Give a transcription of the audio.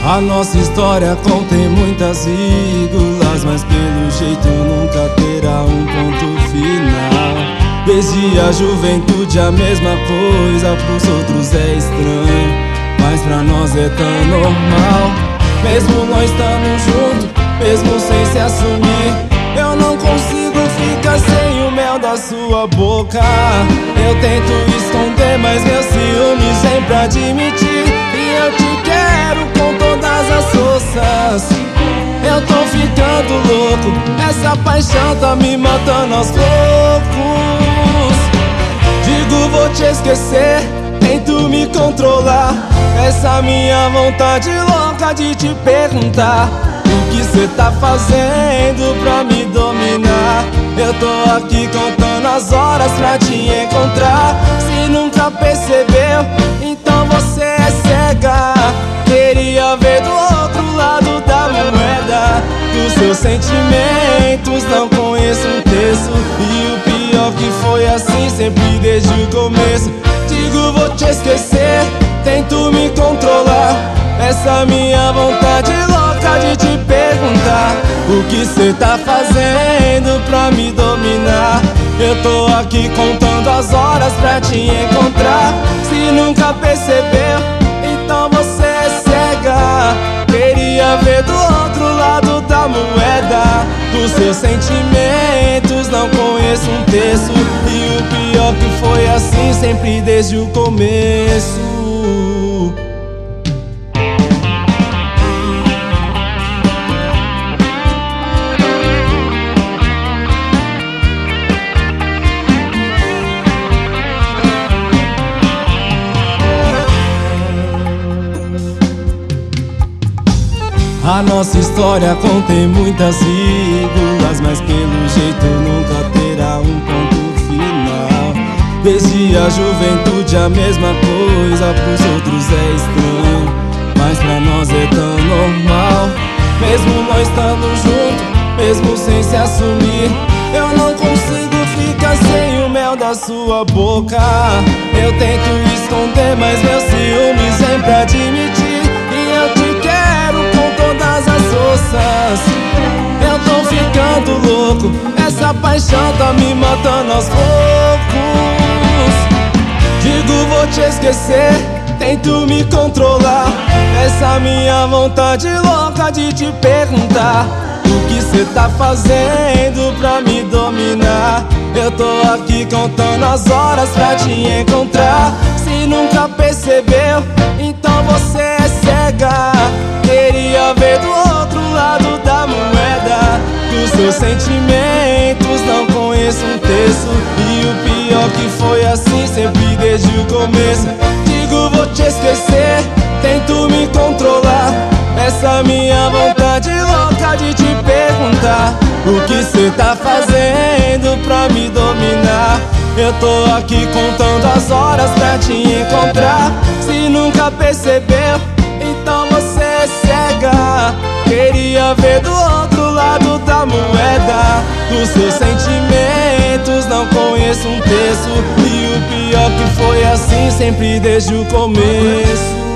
A nossa história contém muitas vírgulas, mas pelo jeito nunca terá um ponto final. Desde a juventude a mesma coisa, pros outros é estranho, mas pra nós é tão normal. Mesmo nós estamos juntos, mesmo sem se assumir, eu não consigo ficar sem o mel da sua boca. Eu tento esconder, mas meus ciúmes vêm pra admitir, e eu te quero com todas as forças. Eu tô ficando louco, essa paixão tá me matando aos poucos. Digo vou te esquecer, tento me controlar, essa minha vontade louca de te perguntar o que cê tá fazendo pra me dominar. Eu tô aqui contando as horas pra te encontrar. Se nunca percebeu, então você é cega. Queria ver do outro lado da moeda, dos seus sentimentos não conheço um terço. E o pior que foi assim sempre desde o começo. Digo vou te esquecer, tento me controlar, essa minha vontade louca de te perguntar o que cê tá fazendo pra me dominar. Eu tô aqui contando as horas pra te encontrar. Se nunca percebeu, então você é cega. Queria ver do outro lado da moeda, dos seus sentimentos não conheço um terço. E o pior que foi assim sempre desde o começo. A nossa história contém muitas vírgulas, mas pelo jeito nunca terá um ponto final. Desde a juventude a mesma coisa, pros outros é estranho, mas pra nós é tão normal. Mesmo nós estamos juntos, mesmo sem se assumir, eu não consigo ficar sem o mel da sua boca. Eu tento esconder, mas meus ciúmes vêm pra admitir, e eu te quero com todas as forças. Eu tô ficando louco, essa paixão tá me matando aos poucos. Digo vou te esquecer, tento me controlar, essa minha vontade louca de te perguntar o que cê tá fazendo pra me dominar. Eu tô aqui contando as horas pra te encontrar. Se nunca percebeu, então você é cega. Queria ver do outro lado da moeda, dos seus sentimentos não conheço um terço. E o pior que foi assim sempre desde o começo. Digo vou te esquecer, tento me controlar, essa minha vontade louca de te perguntar o que cê tá fazendo pra me dominar. Eu tô aqui contando as horas pra te encontrar. Se nunca percebeu, então você é cega. Queria ver do outro lado da moeda, dos seus sentimentos não conheço um terço. E o pior que foi assim sempre desde o começo.